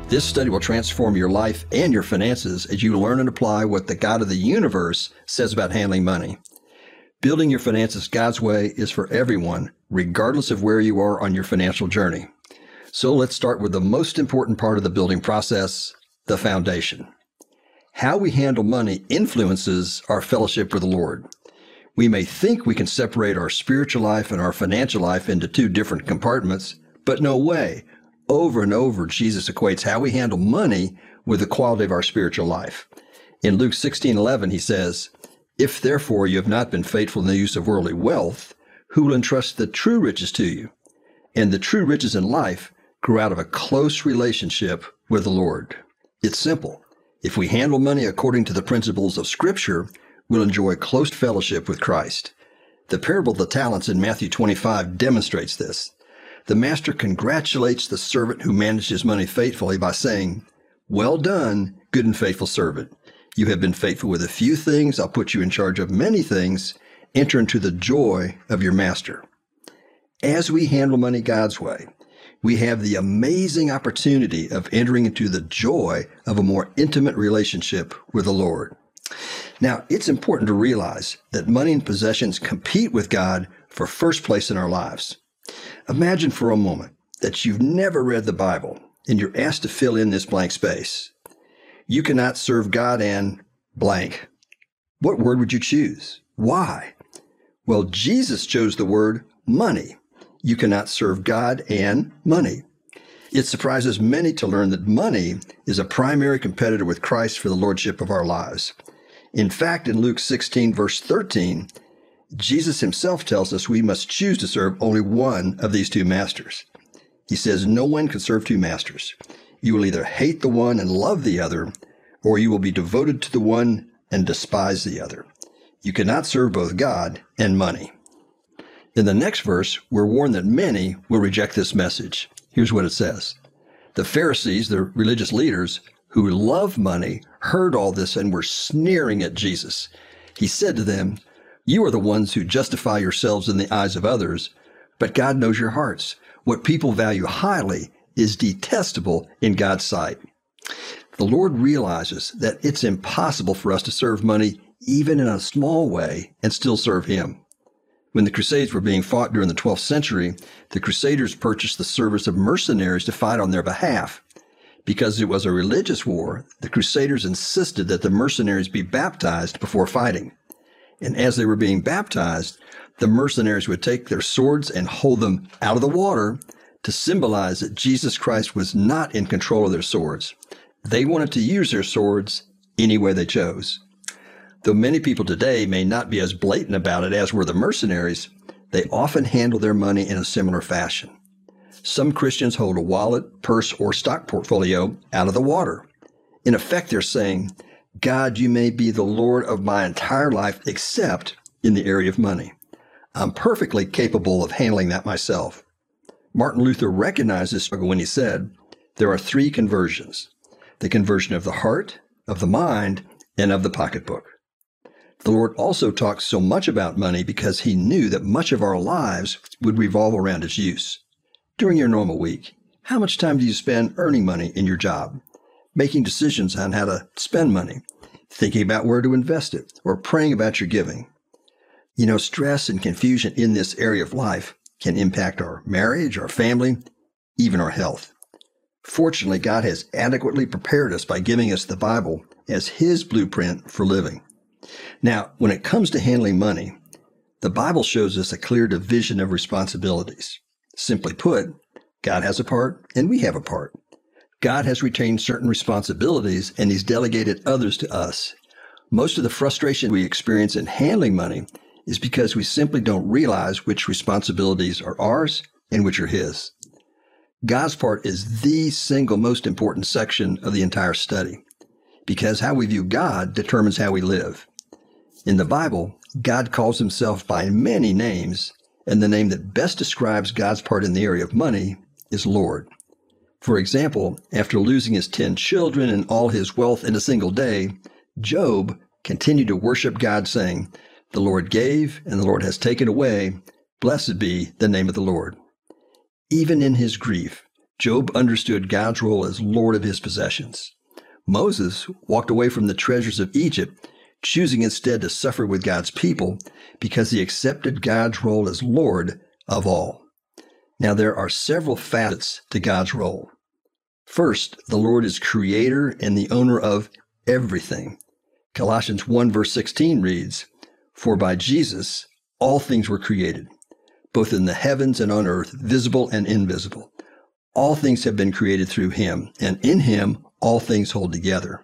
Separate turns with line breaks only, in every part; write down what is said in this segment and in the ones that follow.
This study will transform your life and your finances as you learn and apply what the God of the universe says about handling money. Building your finances God's way is for everyone, regardless of where you are on your financial journey. So let's start with the most important part of the building process, the foundation. How we handle money influences our fellowship with the Lord. We may think we can separate our spiritual life and our financial life into two different compartments, but no way. Over and over, Jesus equates how we handle money with the quality of our spiritual life. In Luke 16:11, he says, "If therefore you have not been faithful in the use of worldly wealth, who will entrust the true riches to you?" And the true riches in life grow out of a close relationship with the Lord. It's simple. If we handle money according to the principles of Scripture, we'll enjoy close fellowship with Christ. The parable of the talents in Matthew 25 demonstrates this. The master congratulates the servant who managed his money faithfully by saying, "Well done, good and faithful servant. You have been faithful with a few things. I'll put you in charge of many things. Enter into the joy of your master." As we handle money God's way, we have the amazing opportunity of entering into the joy of a more intimate relationship with the Lord. Now, it's important to realize that money and possessions compete with God for first place in our lives. Imagine for a moment that you've never read the Bible and you're asked to fill in this blank space. You cannot serve God and blank. What word would you choose? Why? Well, Jesus chose the word money. You cannot serve God and money. It surprises many to learn that money is a primary competitor with Christ for the lordship of our lives. In fact, in Luke 16, verse 13, Jesus himself tells us we must choose to serve only one of these two masters. He says no one can serve two masters. You will either hate the one and love the other, or you will be devoted to the one and despise the other. You cannot serve both God and money. In the next verse, we're warned that many will reject this message. Here's what it says. The Pharisees, the religious leaders who love money, heard all this and were sneering at Jesus. He said to them, "You are the ones who justify yourselves in the eyes of others, but God knows your hearts. What people value highly is detestable in God's sight." The Lord realizes that it's impossible for us to serve money even in a small way and still serve Him. When the Crusades were being fought during the 12th century, the Crusaders purchased the service of mercenaries to fight on their behalf. Because it was a religious war, the Crusaders insisted that the mercenaries be baptized before fighting. And as they were being baptized, the mercenaries would take their swords and hold them out of the water to symbolize that Jesus Christ was not in control of their swords. They wanted to use their swords any way they chose. Though many people today may not be as blatant about it as were the mercenaries, they often handle their money in a similar fashion. Some Christians hold a wallet, purse, or stock portfolio out of the water. In effect, they're saying, "God, you may be the Lord of my entire life except in the area of money. I'm perfectly capable of handling that myself." Martin Luther recognized this struggle when he said, "There are three conversions: the conversion of the heart, of the mind, and of the pocketbook." The Lord also talks so much about money because he knew that much of our lives would revolve around its use. During your normal week, how much time do you spend earning money in your job, making decisions on how to spend money, thinking about where to invest it, or praying about your giving? You know, stress and confusion in this area of life can impact our marriage, our family, even our health. Fortunately, God has adequately prepared us by giving us the Bible as His blueprint for living. Now, when it comes to handling money, the Bible shows us a clear division of responsibilities. Simply put, God has a part and we have a part. God has retained certain responsibilities and He's delegated others to us. Most of the frustration we experience in handling money is because we simply don't realize which responsibilities are ours and which are His. God's part is the single most important section of the entire study, because how we view God determines how we live. In the Bible, God calls Himself by many names, and the name that best describes God's part in the area of money is Lord. For example, after losing his 10 children and all his wealth in a single day, Job continued to worship God, saying, "The Lord gave, and the Lord has taken away. Blessed be the name of the Lord." Even in his grief, Job understood God's role as Lord of his possessions. Moses walked away from the treasures of Egypt, choosing instead to suffer with God's people because he accepted God's role as Lord of all. Now, there are several facets to God's role. First, the Lord is creator and the owner of everything. Colossians 1 verse 16 reads, "For by Jesus all things were created, both in the heavens and on earth, visible and invisible. All things have been created through him, and in him all things hold together."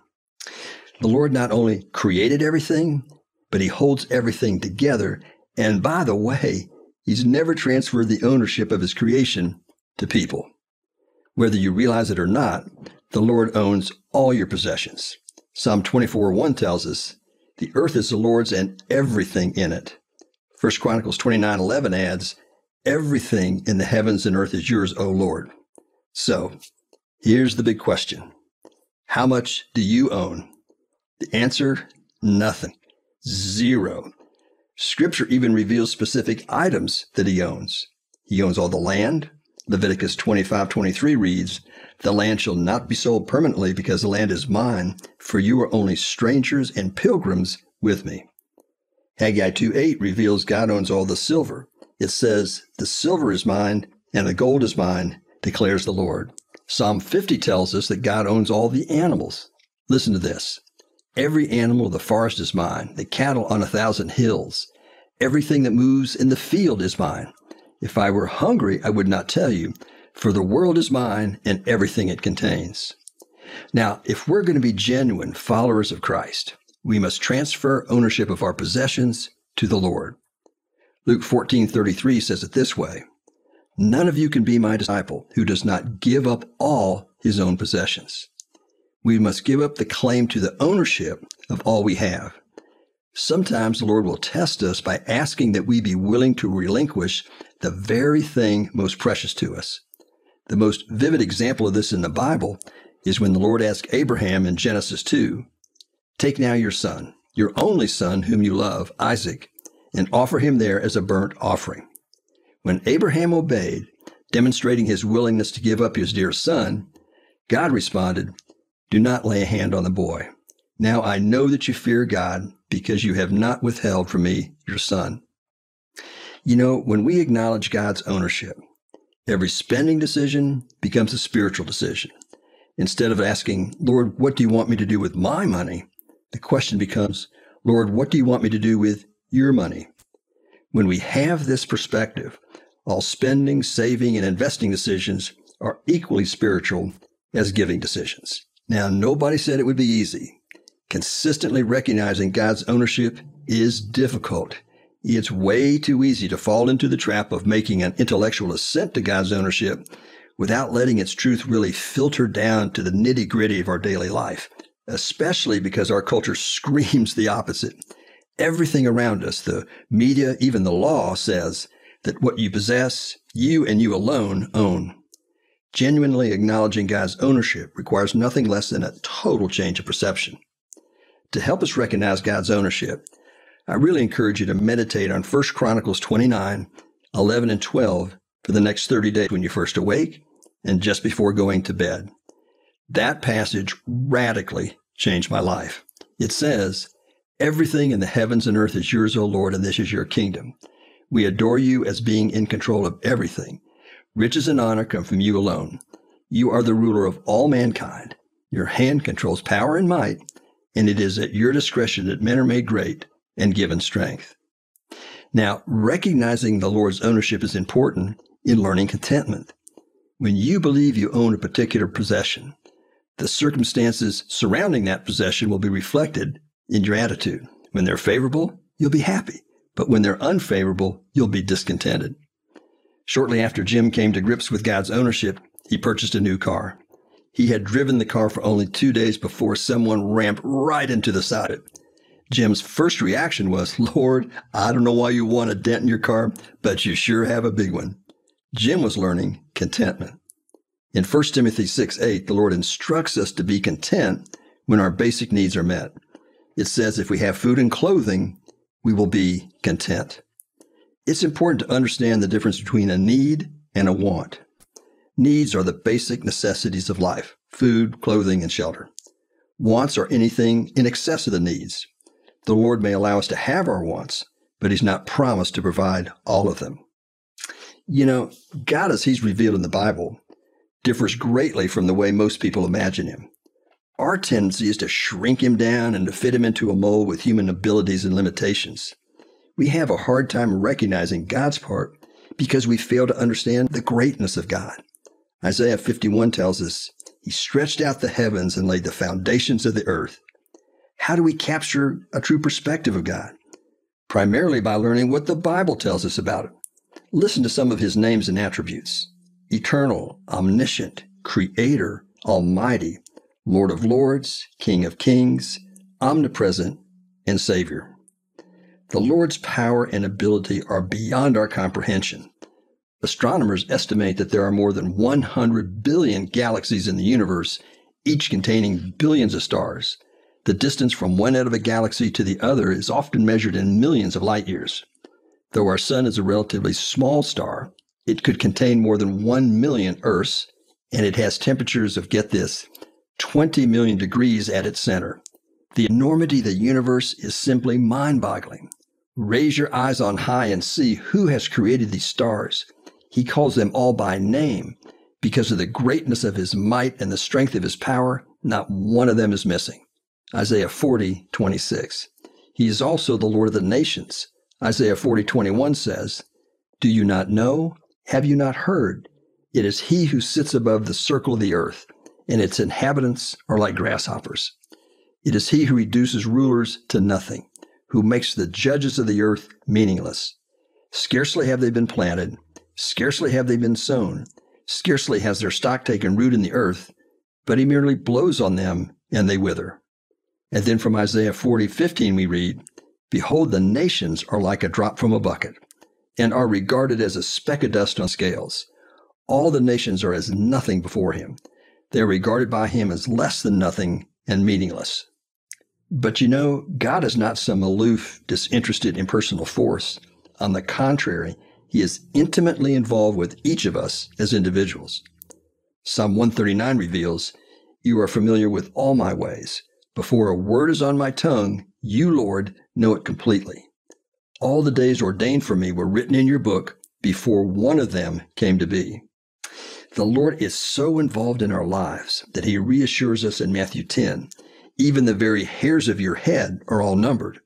The Lord not only created everything, but he holds everything together. And by the way, he's never transferred the ownership of his creation to people. Whether you realize it or not, the Lord owns all your possessions. Psalm 24:1 tells us, "The earth is the Lord's and everything in it." 1 Chronicles 29:11 adds, "Everything in the heavens and earth is yours, O Lord." So, here's the big question. How much do you own? The answer, nothing. Zero. Scripture even reveals specific items that he owns. He owns all the land. Leviticus 25:23 reads, "The land shall not be sold permanently because the land is mine, for you are only strangers and pilgrims with me." Haggai 2:8 reveals God owns all the silver. It says, "The silver is mine and the gold is mine, declares the Lord." Psalm 50 tells us that God owns all the animals. Listen to this. "Every animal of the forest is mine, the cattle on 1,000 hills. Everything that moves in the field is mine. If I were hungry, I would not tell you, for the world is mine and everything it contains." Now, if we're going to be genuine followers of Christ, we must transfer ownership of our possessions to the Lord. Luke 14:33 says it this way, "None of you can be my disciple who does not give up all his own possessions." We must give up the claim to the ownership of all we have. Sometimes the Lord will test us by asking that we be willing to relinquish the very thing most precious to us. The most vivid example of this in the Bible is when the Lord asked Abraham in Genesis 2, "Take now your son, your only son whom you love, Isaac, and offer him there as a burnt offering." When Abraham obeyed, demonstrating his willingness to give up his dear son, God responded, "Do not lay a hand on the boy. Now I know that you fear God because you have not withheld from me your son." You know, when we acknowledge God's ownership, every spending decision becomes a spiritual decision. Instead of asking, "Lord, what do you want me to do with my money?" the question becomes, "Lord, what do you want me to do with your money?" When we have this perspective, all spending, saving, and investing decisions are equally spiritual as giving decisions. Now, nobody said it would be easy. Consistently recognizing God's ownership is difficult. It's way too easy to fall into the trap of making an intellectual assent to God's ownership without letting its truth really filter down to the nitty-gritty of our daily life, especially because our culture screams the opposite. Everything around us, the media, even the law, says that what you possess, you and you alone own. Genuinely acknowledging God's ownership requires nothing less than a total change of perception. To help us recognize God's ownership, I really encourage you to meditate on 1 Chronicles 29:11 and 12 for the next 30 days when you first awake and just before going to bed. That passage radically changed my life. It says, "Everything in the heavens and earth is yours, O Lord, and this is your kingdom. We adore you as being in control of everything. Riches and honor come from you alone. You are the ruler of all mankind. Your hand controls power and might, and it is at your discretion that men are made great and given strength." Now, recognizing the Lord's ownership is important in learning contentment. When you believe you own a particular possession, the circumstances surrounding that possession will be reflected in your attitude. When they're favorable, you'll be happy, but when they're unfavorable, you'll be discontented. Shortly after Jim came to grips with God's ownership, he purchased a new car. He had driven the car for only 2 days before someone rammed right into the side of it. Jim's first reaction was, "Lord, I don't know why you want a dent in your car, but you sure have a big one." Jim was learning contentment. In 1 Timothy 6:8, the Lord instructs us to be content when our basic needs are met. It says if we have food and clothing, we will be content. It's important to understand the difference between a need and a want. Needs are the basic necessities of life: food, clothing, and shelter. Wants are anything in excess of the needs. The Lord may allow us to have our wants, but He's not promised to provide all of them. You know, God, as He's revealed in the Bible, differs greatly from the way most people imagine Him. Our tendency is to shrink Him down and to fit Him into a mold with human abilities and limitations. We have a hard time recognizing God's part because we fail to understand the greatness of God. Isaiah 51 tells us, He stretched out the heavens and laid the foundations of the earth. How do we capture a true perspective of God? Primarily by learning what the Bible tells us about Him. Listen to some of His names and attributes: eternal, omniscient, creator, almighty, Lord of lords, King of kings, omnipresent, and Savior. The Lord's power and ability are beyond our comprehension. Astronomers estimate that there are more than 100 billion galaxies in the universe, each containing billions of stars. The distance from one end of a galaxy to the other is often measured in millions of light years. Though our sun is a relatively small star, it could contain more than 1 million Earths, and it has temperatures of, get this, 20 million degrees at its center. The enormity of the universe is simply mind-boggling. Raise your eyes on high and see who has created these stars. He calls them all by name. Because of the greatness of His might and the strength of His power, not one of them is missing. Isaiah 40:26. He is also the Lord of the nations. Isaiah 40:21 says, Do you not know? Have you not heard? It is He who sits above the circle of the earth, and its inhabitants are like grasshoppers. It is He who reduces rulers to nothing, who makes the judges of the earth meaningless. Scarcely have they been planted, scarcely have they been sown, scarcely has their stock taken root in the earth, but He merely blows on them and they wither. And then from Isaiah 40:15 we read, Behold, the nations are like a drop from a bucket, and are regarded as a speck of dust on scales. All the nations are as nothing before Him. They are regarded by Him as less than nothing and meaningless. But you know, God is not some aloof, disinterested, impersonal force. On the contrary, He is intimately involved with each of us as individuals. Psalm 139 reveals, You are familiar with all my ways. Before a word is on my tongue, You, Lord, know it completely. All the days ordained for me were written in Your book before one of them came to be. The Lord is so involved in our lives that He reassures us in Matthew 10, even the very hairs of your head are all numbered.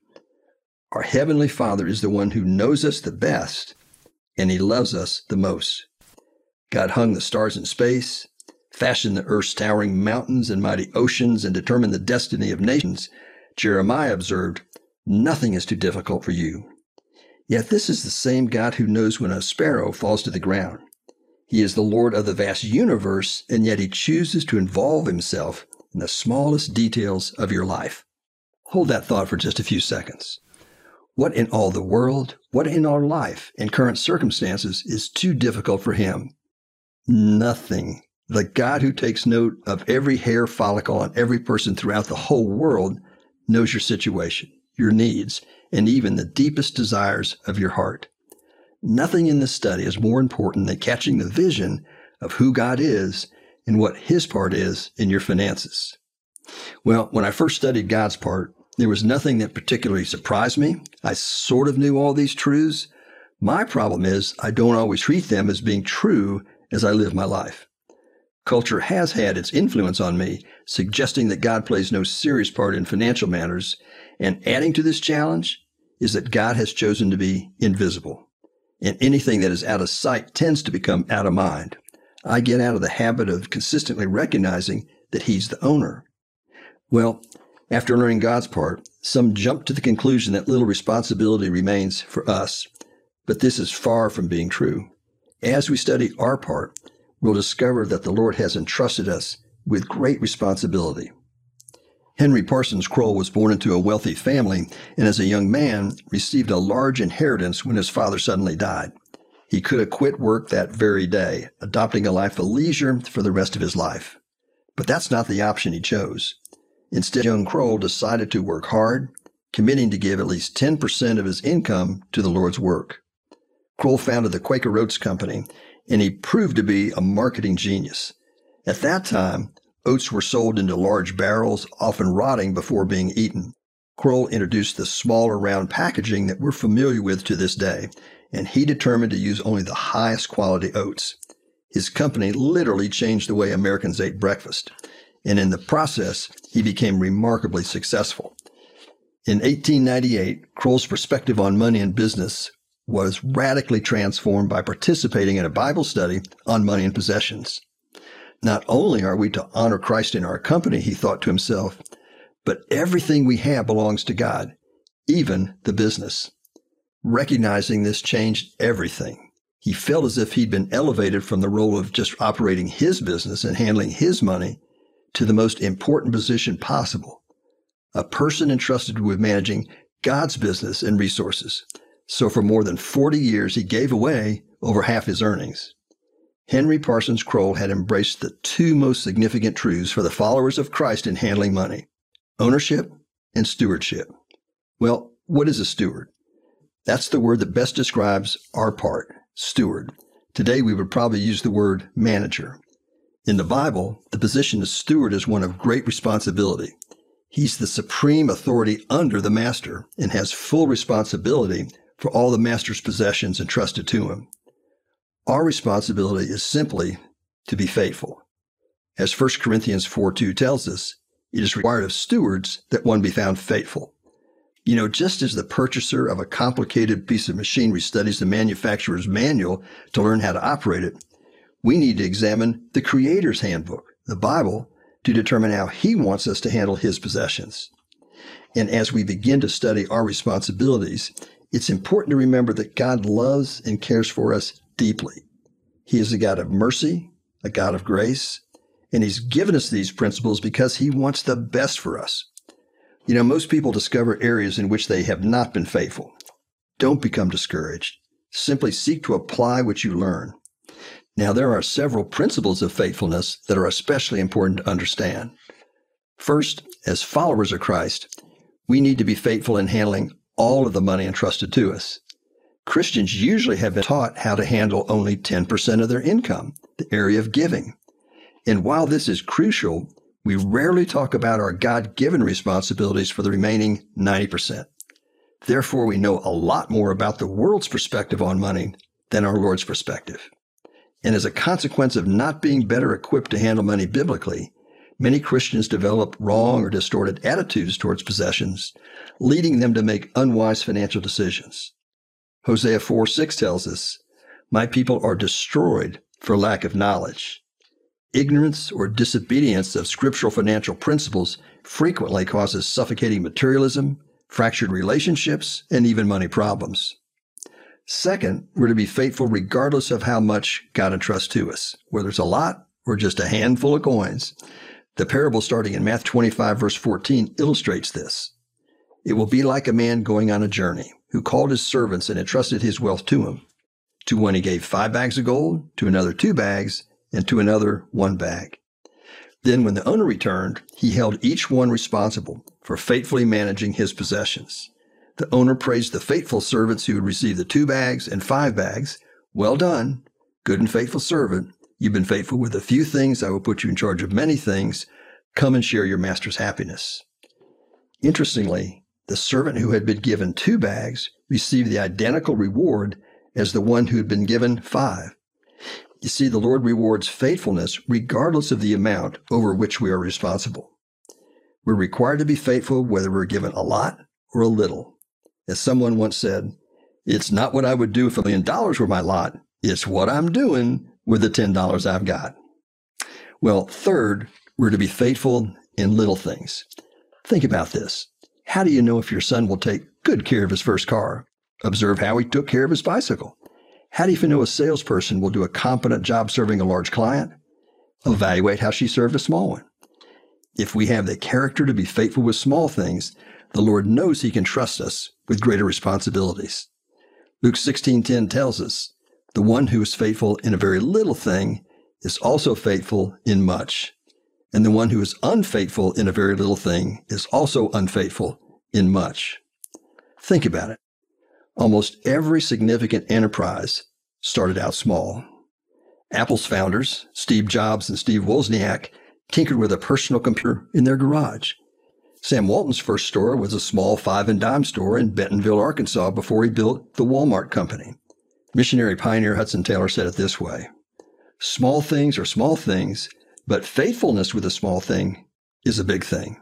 Our Heavenly Father is the one who knows us the best, and He loves us the most. God hung the stars in space, fashioned the earth's towering mountains and mighty oceans, and determined the destiny of nations. Jeremiah observed, Nothing is too difficult for You. Yet this is the same God who knows when a sparrow falls to the ground. He is the Lord of the vast universe, and yet He chooses to involve Himself in the smallest details of your life. Hold that thought for just a few seconds. What in all the world, what in our life and current circumstances is too difficult for Him? Nothing. The God who takes note of every hair follicle on every person throughout the whole world knows your situation, your needs, and even the deepest desires of your heart. Nothing in this study is more important than catching the vision of who God is and what His part is in your finances. Well, when I first studied God's part, there was nothing that particularly surprised me. I sort of knew all these truths. My problem is I don't always treat them as being true as I live my life. Culture has had its influence on me, suggesting that God plays no serious part in financial matters, and adding to this challenge is that God has chosen to be invisible. And anything that is out of sight tends to become out of mind. I get out of the habit of consistently recognizing that He's the owner. Well, after learning God's part, some jump to the conclusion that little responsibility remains for us. But this is far from being true. As we study our part, we'll discover that the Lord has entrusted us with great responsibility. Henry Parsons Kroll was born into a wealthy family, and as a young man, received a large inheritance when his father suddenly died. He could have quit work that very day, adopting a life of leisure for the rest of his life. But that's not the option he chose. Instead, young Kroll decided to work hard, committing to give at least 10% of his income to the Lord's work. Kroll founded the Quaker Oats Company, and he proved to be a marketing genius. At that time, oats were sold into large barrels, often rotting before being eaten. Kroll introduced the smaller round packaging that we're familiar with to this day, and he determined to use only the highest quality oats. His company literally changed the way Americans ate breakfast, and in the process, he became remarkably successful. In 1898, Kroll's perspective on money and business was radically transformed by participating in a Bible study on money and possessions. Not only are we to honor Christ in our company, he thought to himself, but everything we have belongs to God, even the business. Recognizing this changed everything. He felt as if he'd been elevated from the role of just operating his business and handling his money to the most important position possible, a person entrusted with managing God's business and resources. So for more than 40 years, he gave away over half his earnings. Henry Parsons Kroll had embraced the two most significant truths for the followers of Christ in handling money: ownership and stewardship. Well, what is a steward? That's the word that best describes our part, steward. Today, we would probably use the word manager. In the Bible, the position of steward is one of great responsibility. He's the supreme authority under the master and has full responsibility for all the master's possessions entrusted to him. Our responsibility is simply to be faithful. As 1 Corinthians 4:2 tells us, it is required of stewards that one be found faithful. You know, just as the purchaser of a complicated piece of machinery studies the manufacturer's manual to learn how to operate it, we need to examine the Creator's handbook, the Bible, to determine how He wants us to handle His possessions. And as we begin to study our responsibilities, it's important to remember that God loves and cares for us deeply. He is a God of mercy, a God of grace, and He's given us these principles because He wants the best for us. You know, most people discover areas in which they have not been faithful. Don't become discouraged. Simply seek to apply what you learn. Now, there are several principles of faithfulness that are especially important to understand. First, as followers of Christ, we need to be faithful in handling all of the money entrusted to us. Christians usually have been taught how to handle only 10% of their income, the area of giving. And while this is crucial, we rarely talk about our God-given responsibilities for the remaining 90%. Therefore, we know a lot more about the world's perspective on money than our Lord's perspective. And as a consequence of not being better equipped to handle money biblically, many Christians develop wrong or distorted attitudes towards possessions, leading them to make unwise financial decisions. Hosea 4:6 tells us, "My people are destroyed for lack of knowledge." Ignorance or disobedience of scriptural financial principles frequently causes suffocating materialism, fractured relationships, and even money problems. Second, we're to be faithful regardless of how much God entrusts to us, whether it's a lot or just a handful of coins. The parable starting in Matthew 25, verse 14 illustrates this. It will be like a man going on a journey who called his servants and entrusted his wealth to him. To one he gave 5 bags of gold, to another 2 bags, and to another 1 bag. Then when the owner returned, he held each one responsible for faithfully managing his possessions. The owner praised the faithful servants who had received the 2 bags and 5 bags. "Well done, good and faithful servant. You've been faithful with a few things. I will put you in charge of many things. Come and share your master's happiness." Interestingly, the servant who had been given 2 bags received the identical reward as the one who had been given 5. You see, the Lord rewards faithfulness regardless of the amount over which we are responsible. We're required to be faithful whether we're given a lot or a little. As someone once said, "It's not what I would do if $1 million were my lot. It's what I'm doing with the $10 I've got." Well, third, we're to be faithful in little things. Think about this. How do you know if your son will take good care of his first car? Observe how he took care of his bicycle. How do you know a salesperson will do a competent job serving a large client? Evaluate how she served a small one. If we have the character to be faithful with small things, the Lord knows He can trust us with greater responsibilities. Luke 16:10 tells us, "The one who is faithful in a very little thing is also faithful in much. And the one who is unfaithful in a very little thing is also unfaithful in much." Think about it. Almost every significant enterprise started out small. Apple's founders, Steve Jobs and Steve Wozniak, tinkered with a personal computer in their garage. Sam Walton's first store was a small 5-and-dime store in Bentonville, Arkansas, before he built the Walmart company. Missionary pioneer Hudson Taylor said it this way: "Small things are small things, but faithfulness with a small thing is a big thing."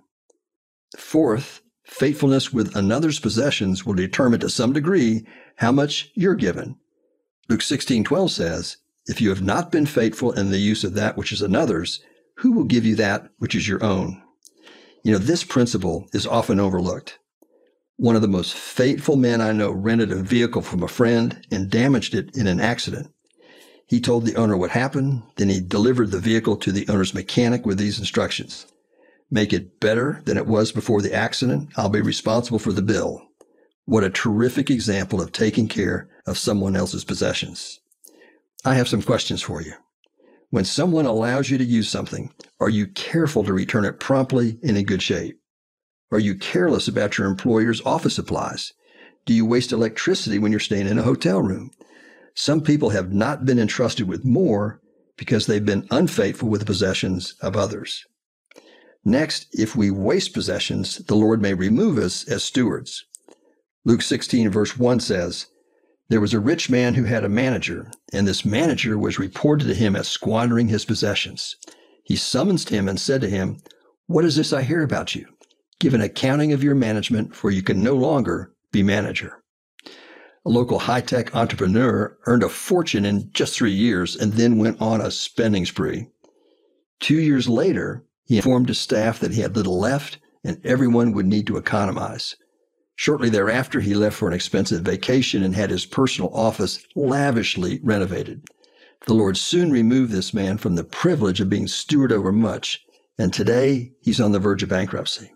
Fourth, faithfulness with another's possessions will determine to some degree how much you're given. Luke 16:12 says, "If you have not been faithful in the use of that which is another's, who will give you that which is your own?" This principle is often overlooked. One of the most faithful men I know rented a vehicle from a friend and damaged it in an accident. He told the owner what happened, then he delivered the vehicle to the owner's mechanic with these instructions: "Make it better than it was before the accident. I'll be responsible for the bill." What a terrific example of taking care of someone else's possessions. I have some questions for you. When someone allows you to use something, are you careful to return it promptly and in good shape? Are you careless about your employer's office supplies? Do you waste electricity when you're staying in a hotel room? Some people have not been entrusted with more because they've been unfaithful with the possessions of others. Next, if we waste possessions, the Lord may remove us as stewards. Luke 16, verse 1 says, "There was a rich man who had a manager, and this manager was reported to him as squandering his possessions. He summoned him and said to him, 'What is this I hear about you? Give an accounting of your management, for you can no longer be manager.'" A local high-tech entrepreneur earned a fortune in just 3 years and then went on a spending spree. 2 years later, he informed his staff that he had little left and everyone would need to economize. Shortly thereafter, he left for an expensive vacation and had his personal office lavishly renovated. The Lord soon removed this man from the privilege of being steward over much, and today he's on the verge of bankruptcy.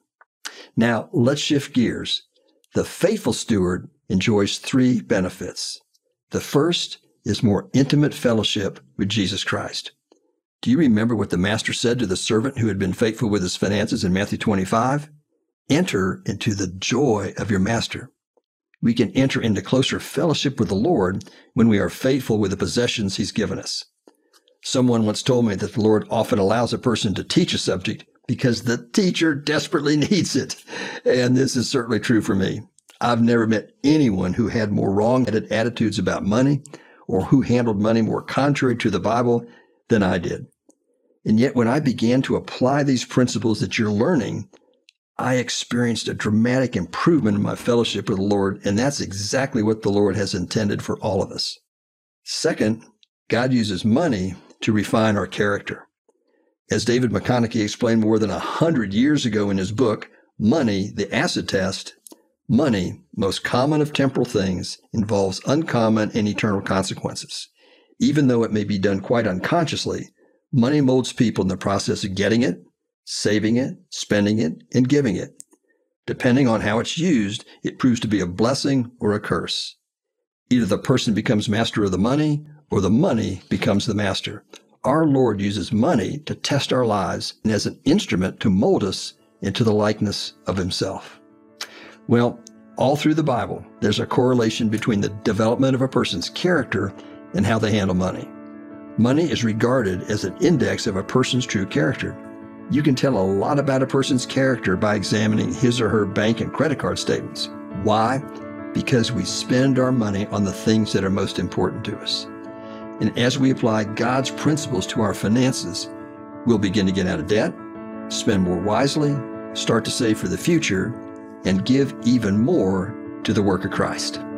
Now, let's shift gears. The faithful steward enjoys 3 benefits. The first is more intimate fellowship with Jesus Christ. Do you remember what the master said to the servant who had been faithful with his finances in Matthew 25? "Enter into the joy of your master." We can enter into closer fellowship with the Lord when we are faithful with the possessions he's given us. Someone once told me that the Lord often allows a person to teach a subject because the teacher desperately needs it. And this is certainly true for me. I've never met anyone who had more wrong-headed attitudes about money or who handled money more contrary to the Bible than I did. And yet when I began to apply these principles that you're learning, I experienced a dramatic improvement in my fellowship with the Lord, and that's exactly what the Lord has intended for all of us. Second, God uses money to refine our character. As David McConaughey explained more than 100 years ago in his book, Money, the Acid Test, money, most common of temporal things, involves uncommon and eternal consequences. Even though it may be done quite unconsciously, money molds people in the process of getting it, saving it, spending it, and giving it. Depending on how it's used, it proves to be a blessing or a curse. Either the person becomes master of the money or the money becomes the master. Our Lord uses money to test our lives and as an instrument to mold us into the likeness of himself. Well, all through the Bible, there's a correlation between the development of a person's character and how they handle money. Money is regarded as an index of a person's true character. You can tell a lot about a person's character by examining his or her bank and credit card statements. Why? Because we spend our money on the things that are most important to us. And as we apply God's principles to our finances, we'll begin to get out of debt, spend more wisely, start to save for the future, and give even more to the work of Christ.